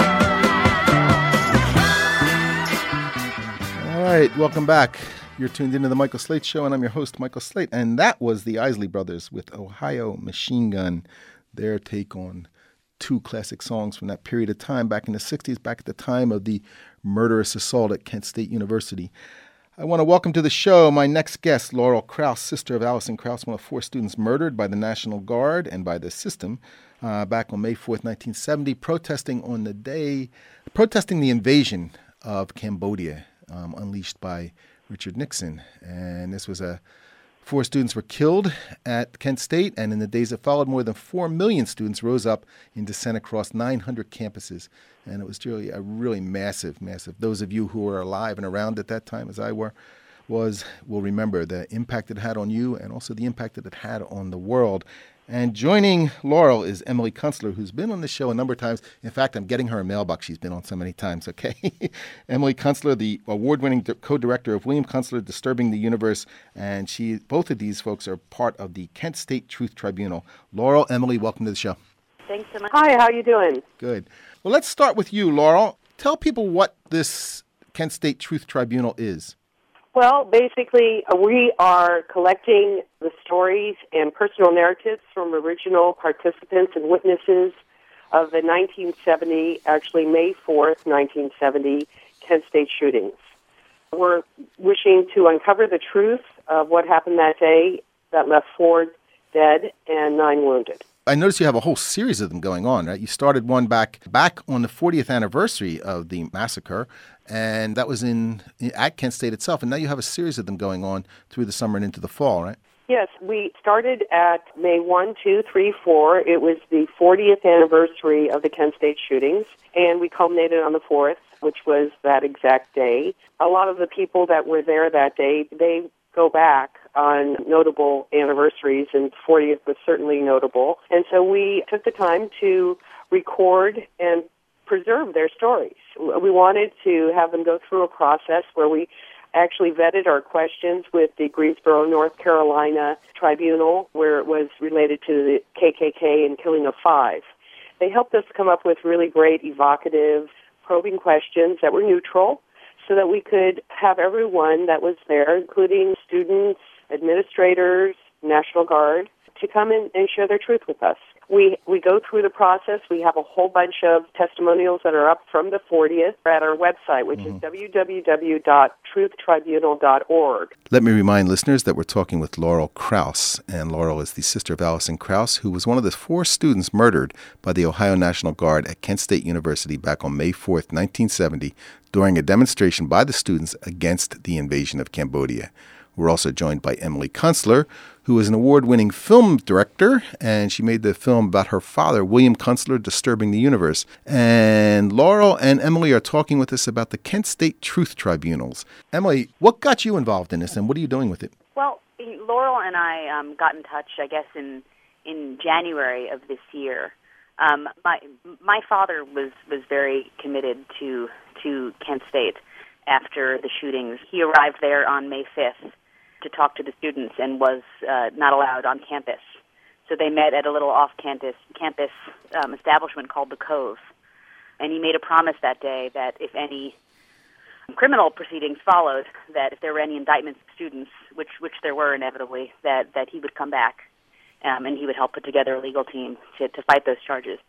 yeah. All right, welcome back. You're tuned into the Michael Slate Show, and I'm your host, Michael Slate. And that was the Isley Brothers with Ohio Machine Gun, their take on two classic songs from that period of time back in the sixties, back at the time of the murderous assault at Kent State University. I want to welcome to the show my next guest, Laurel Krauss, sister of Allison Krauss, one of four students murdered by the National Guard and by the system uh, back on May fourth, nineteen seventy, protesting on the day, protesting the invasion of Cambodia um, unleashed by Richard Nixon. And this was a four students were killed at Kent State, and in the days that followed, more than four million students rose up in dissent across nine hundred campuses. And it was really a really massive, massive. Those of you who were alive and around at that time, as I were, was will remember the impact it had on you and also the impact that it had on the world. And joining Laurel is Emily Kunstler, who's been on the show a number of times. In fact, I'm getting her a mailbox. She's been on so many times, okay? Emily Kunstler, the award-winning co-director of William Kunstler, Disturbing the Universe, and she. Both of these folks are part of the Kent State Truth Tribunal. Laurel, Emily, welcome to the show. Thanks so much. Hi, how you doing? Good. Well, let's start with you, Laurel. Tell people what this Kent State Truth Tribunal is. Well, basically, uh, we are collecting the stories and personal narratives from original participants and witnesses of the nineteen seventy, actually May fourth, nineteen seventy, Kent State shootings. We're wishing to uncover the truth of what happened that day that left four dead and nine wounded. I noticed you have a whole series of them going on, right? You started one back back on the fortieth anniversary of the massacre, and that was in at Kent State itself. And now you have a series of them going on through the summer and into the fall, right? Yes, we started at May first, second, third, fourth. It was the fortieth anniversary of the Kent State shootings, and we culminated on the fourth, which was that exact day. A lot of the people that were there that day, they go back on notable anniversaries, and fortieth was certainly notable. And so we took the time to record and preserve their stories. We wanted to have them go through a process where we actually vetted our questions with the Greensboro, North Carolina Tribunal, where it was related to the K K K and killing of five. They helped us come up with really great, evocative, probing questions that were neutral, so that we could have everyone that was there, including students, administrators, National Guard, to come in and share their truth with us. We we go through the process. We have a whole bunch of testimonials that are up from the fortieth at our website, which mm-hmm. is w w w dot truth tribunal dot org. Let me remind listeners that we're talking with Laurel Krauss, and Laurel is the sister of Allison Krauss, who was one of the four students murdered by the Ohio National Guard at Kent State University back on May fourth, nineteen seventy, during a demonstration by the students against the invasion of Cambodia. We're also joined by Emily Kunstler, who is an award-winning film director, and she made the film about her father, William Kunstler, Disturbing the Universe. And Laurel and Emily are talking with us about the Kent State Truth Tribunals. Emily, what got you involved in this, and what are you doing with it? Well, Laurel and I um, got in touch, I guess, in in January of this year. Um, my my father was, was very committed to to Kent State after the shootings. He arrived there on May fifth. To talk to the students and was uh, not allowed on campus. So they met at a little off-campus campus um, establishment called The Cove. And he made a promise that day that if any criminal proceedings followed, that if there were any indictments of students, which which there were inevitably, that, that he would come back um, and he would help put together a legal team to, to fight those charges.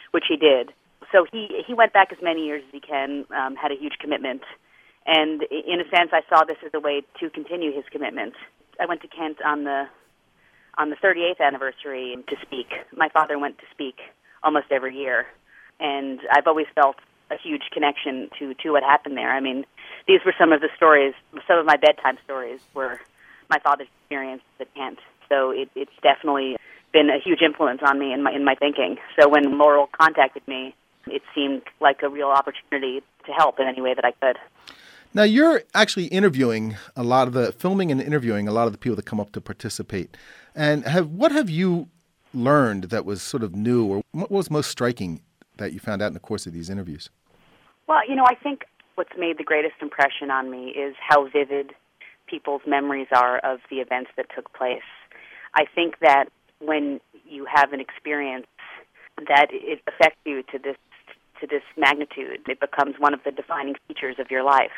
which he did. So he, he went back as many years as he can, um, had a huge commitment. And in a sense, I saw this as a way to continue his commitment. I went to Kent on the on the thirty-eighth anniversary to speak. My father went to speak almost every year, and I've always felt a huge connection to, to what happened there. I mean, these were some of the stories, some of my bedtime stories were my father's experience at Kent. So it, it's definitely been a huge influence on me in my in my thinking. So when Laurel contacted me, it seemed like a real opportunity to help in any way that I could. Now, you're actually interviewing a lot of the, filming and interviewing a lot of the people that come up to participate. And have what have you learned that was sort of new, or what was most striking that you found out in the course of these interviews? Well, you know, I think what's made the greatest impression on me is how vivid people's memories are of the events that took place. I think that when you have an experience that it affects you to this to this magnitude, it becomes one of the defining features of your life.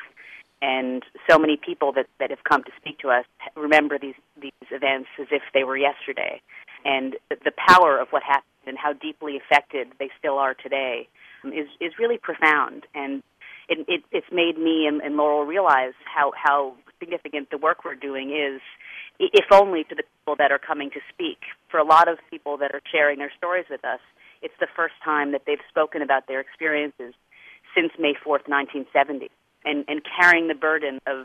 And so many people that, that have come to speak to us remember these, these events as if they were yesterday. And the power of what happened and how deeply affected they still are today is, is really profound. And it, it, it's made me and, and Laurel realize how, how significant the work we're doing is, if only to the people that are coming to speak. For a lot of people that are sharing their stories with us, it's the first time that they've spoken about their experiences since May fourth, nineteen seventy. And, and carrying the burden of,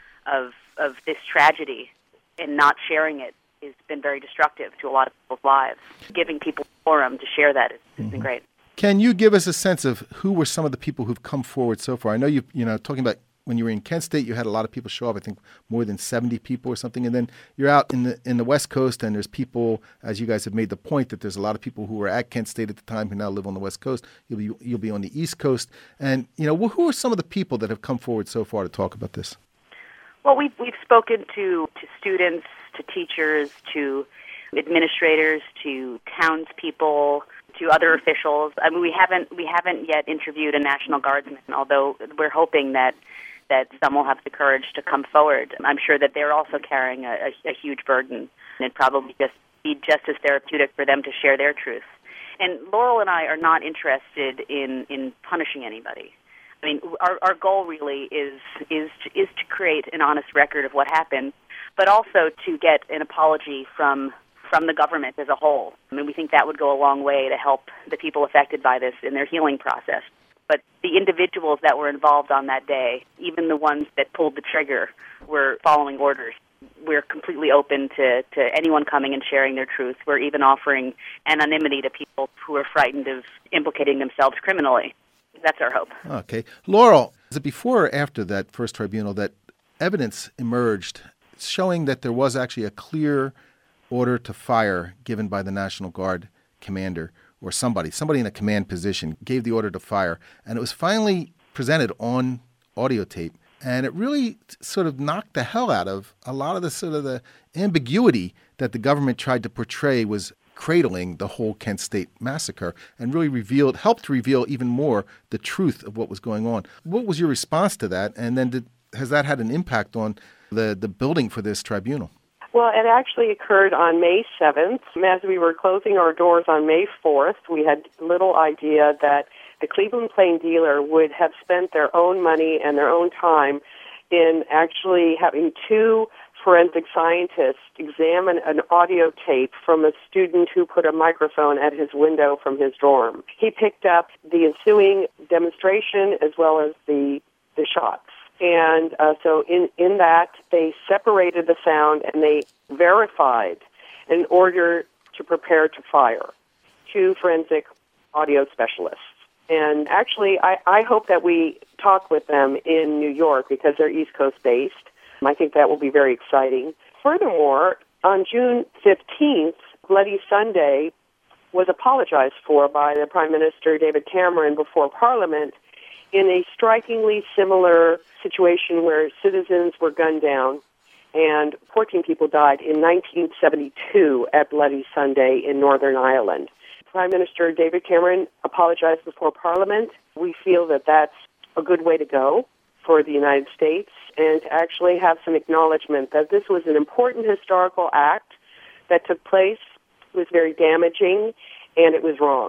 of of this tragedy and not sharing it has been very destructive to a lot of people's lives. Giving people a forum to share that has mm-hmm. been great. Can you give us a sense of who were some of the people who've come forward so far? I know you, you know, talking about when you were in Kent State, you had a lot of people show up. I think more than seventy people or something. And then you're out in the in the West Coast, and there's people, as you guys have made the point, that there's a lot of people who were at Kent State at the time who now live on the West Coast. You'll be you'll be on the East Coast. And you know, who are some of the people that have come forward so far to talk about this? Well, we've we've spoken to to students, to teachers, to administrators, to townspeople, to other officials. I mean, we haven't we haven't yet interviewed a National Guardsman, although we're hoping that. that some will have the courage to come forward. I'm sure that they're also carrying a, a, a huge burden, and it'd probably just be just as therapeutic for them to share their truth. And Laurel and I are not interested in, in punishing anybody. I mean, our, our goal really is is to, is to create an honest record of what happened, but also to get an apology from from the government as a whole. I mean, we think that would go a long way to help the people affected by this in their healing process. But the individuals that were involved on that day, even the ones that pulled the trigger, were following orders. We're completely open to, to anyone coming and sharing their truth. We're even offering anonymity to people who are frightened of implicating themselves criminally. That's our hope. Okay. Laurel, is it before or after that first tribunal that evidence emerged showing that there was actually a clear order to fire given by the National Guard commander or somebody, somebody in a command position gave the order to fire, and it was finally presented on audio tape, and it really sort of knocked the hell out of a lot of the sort of the ambiguity that the government tried to portray was cradling the whole Kent State massacre, and really revealed, helped reveal even more the truth of what was going on. What was your response to that, and then did, has that had an impact on the, the building for this tribunal? Well, it actually occurred on May seventh. As we were closing our doors on May fourth, we had little idea that the Cleveland Plain Dealer would have spent their own money and their own time in actually having two forensic scientists examine an audio tape from a student who put a microphone at his window from his dorm. He picked up the ensuing demonstration as well as the the shots. And uh, so in, in that, they separated the sound and they verified in order to prepare to fire two forensic audio specialists. And actually, I, I hope that we talk with them in New York because they're East Coast based. I think that will be very exciting. Furthermore, on June fifteenth, Bloody Sunday was apologized for by the Prime Minister David Cameron before Parliament in a strikingly similar situation where citizens were gunned down and fourteen people died in nineteen seventy-two at Bloody Sunday in Northern Ireland. Prime Minister David Cameron apologized before Parliament. We feel that that's a good way to go for the United States and to actually have some acknowledgement that this was an important historical act that took place. It was very damaging, and it was wrong.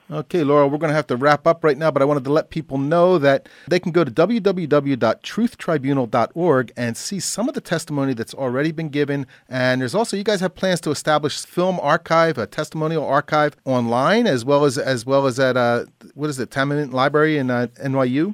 Okay, Laurel, we're going to have to wrap up right now, but I wanted to let people know that they can go to w w w dot truth tribunal dot org and see some of the testimony that's already been given. And there's also, you guys have plans to establish film archive, a testimonial archive online, as well as as well as at, uh, what is it, Tamiment Library in uh, N Y U?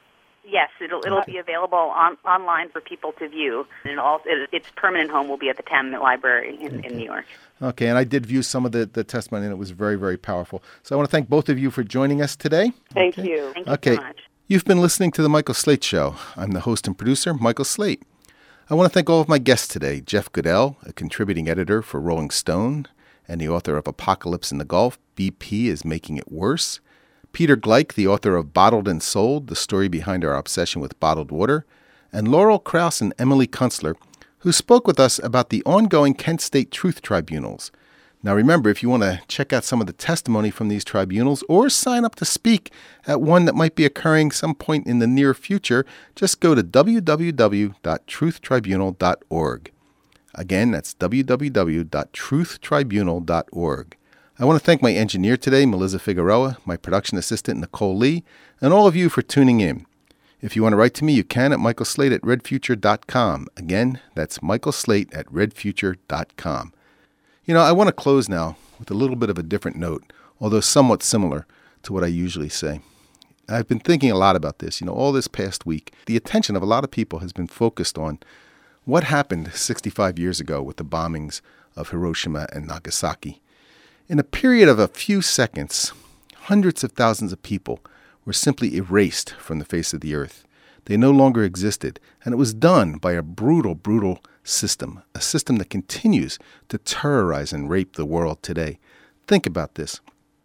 Yes, it'll it'll be available on, online for people to view, and also it, its permanent home will be at the Tamiment Library in, Okay. in New York. Okay, and I did view some of the, the testimony, and it was very, very powerful. So I want to thank both of you for joining us today. Thank Okay. you. Thank you Okay. so much. You've been listening to The Michael Slate Show. I'm the host and producer, Michael Slate. I want to thank all of my guests today. Jeff Goodell, a contributing editor for Rolling Stone and the author of Apocalypse in the Gulf, B P is Making It Worse. Peter Gleich, the author of Bottled and Sold, the story behind our obsession with bottled water. And Laurel Krauss and Emily Kunstler, who spoke with us about the ongoing Kent State Truth Tribunals. Now remember, if you want to check out some of the testimony from these tribunals or sign up to speak at one that might be occurring some point in the near future, just go to w w w dot truth tribunal dot org. Again, that's w w w dot truth tribunal dot org. I want to thank my engineer today, Melissa Figueroa, my production assistant, Nicole Lee, and all of you for tuning in. If you want to write to me, you can at michael slate at red future dot com. Again, that's michael slate at red future dot com. You know, I want to close now with a little bit of a different note, although somewhat similar to what I usually say. I've been thinking a lot about this. You know, all this past week, the attention of a lot of people has been focused on what happened sixty-five years ago with the bombings of Hiroshima and Nagasaki. In a period of a few seconds, hundreds of thousands of people were simply erased from the face of the earth. They no longer existed, and it was done by a brutal, brutal system, a system that continues to terrorize and rape the world today. Think about this.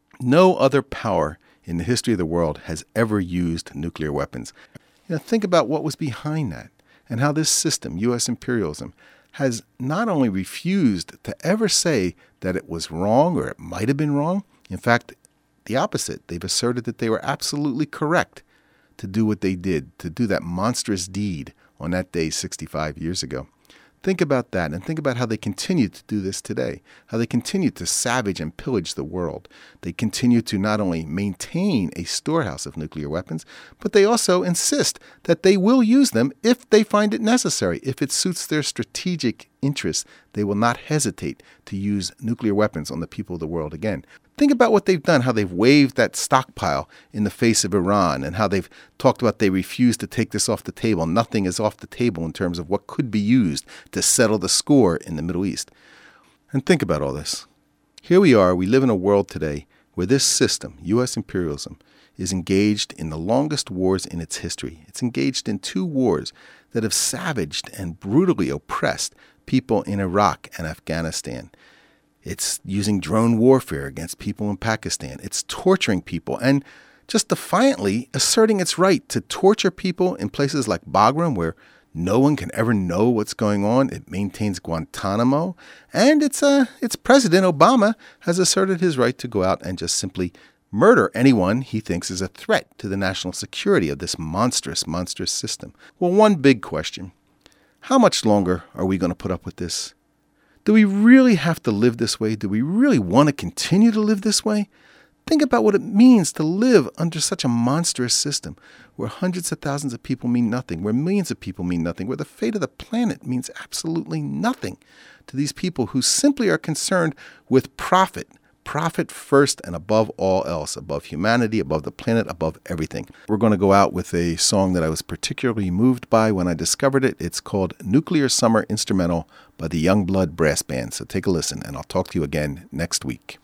No other power in the history of the world has ever used nuclear weapons. You know, think about what was behind that and how this system, U S imperialism, has not only refused to ever say that it was wrong or it might have been wrong. In fact, the opposite. They've asserted that they were absolutely correct to do what they did, to do that monstrous deed on that day sixty-five years ago. Think about that, and think about how they continue to do this today, how they continue to savage and pillage the world. They continue to not only maintain a storehouse of nuclear weapons, but they also insist that they will use them if they find it necessary. If it suits their strategic interests, they will not hesitate to use nuclear weapons on the people of the world again. Think about what they've done, how they've waved that stockpile in the face of Iran, and how they've talked about they refuse to take this off the table. Nothing is off the table in terms of what could be used to settle the score in the Middle East. And think about all this. Here we are, we live in a world today where this system, U S imperialism, is engaged in the longest wars in its history. It's engaged in two wars that have savaged and brutally oppressed people in Iraq and Afghanistan. It's using drone warfare against people in Pakistan. It's torturing people and just defiantly asserting its right to torture people in places like Bagram, where no one can ever know what's going on. It maintains Guantanamo. And its, uh, its President Obama has asserted his right to go out and just simply murder anyone he thinks is a threat to the national security of this monstrous, monstrous system. Well, one big question. How much longer are we going to put up with this? Do we really have to live this way? Do we really want to continue to live this way? Think about what it means to live under such a monstrous system where hundreds of thousands of people mean nothing, where millions of people mean nothing, where the fate of the planet means absolutely nothing to these people who simply are concerned with profit. Profit first and above all else, above humanity, above the planet, above everything. We're going to go out with a song that I was particularly moved by when I discovered it. It's called Nuclear Summer Instrumental by the Youngblood Brass Band. So take a listen, and I'll talk to you again next week.